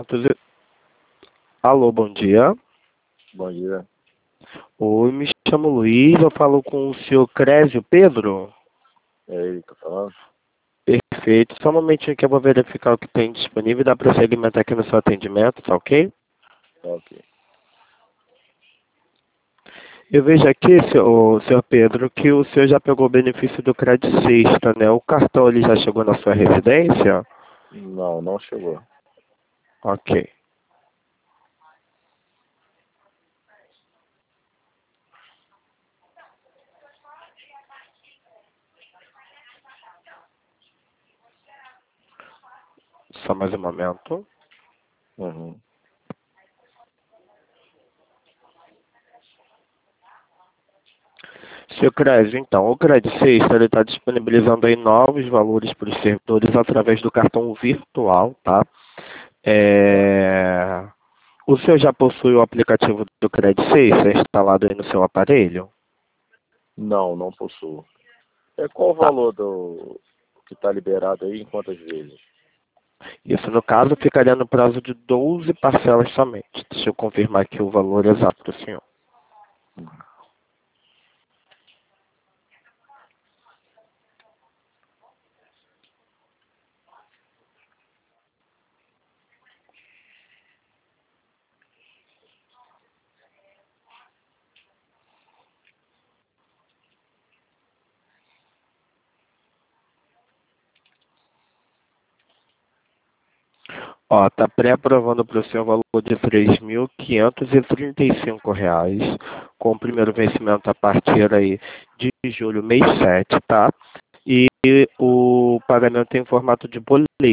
Alô, bom dia. Bom dia. Oi, me chamo Luiz, eu falo com o senhor Crésio Pedro. É ele que tá falando? Perfeito. Só um momentinho que eu vou verificar o que tem disponível e dar prosseguimento aqui no seu atendimento, tá ok? Tá ok. Eu vejo aqui, senhor Pedro, que o senhor já pegou o benefício do Crédito Sexta, né? O cartão ele já chegou na sua residência? Não, não chegou. Ok. Só mais um momento. Uhum. Seu Crésio, então, o Crédito Sexta ele está disponibilizando aí novos valores para os servidores através do cartão virtual, tá? Tá. O senhor já possui o aplicativo do Crédito Sexta instalado aí no seu aparelho? Não, não possuo. Qual o Tá. valor do que tá liberado aí em quantas vezes? Isso, no caso, ficaria no prazo de 12 parcelas somente. Deixa eu confirmar aqui o valor exato do senhor. Ó, tá pré-aprovando para o senhor o valor de R$ 3.535, com o primeiro vencimento a partir aí de julho, mês 7, tá? E o pagamento em formato de boleto.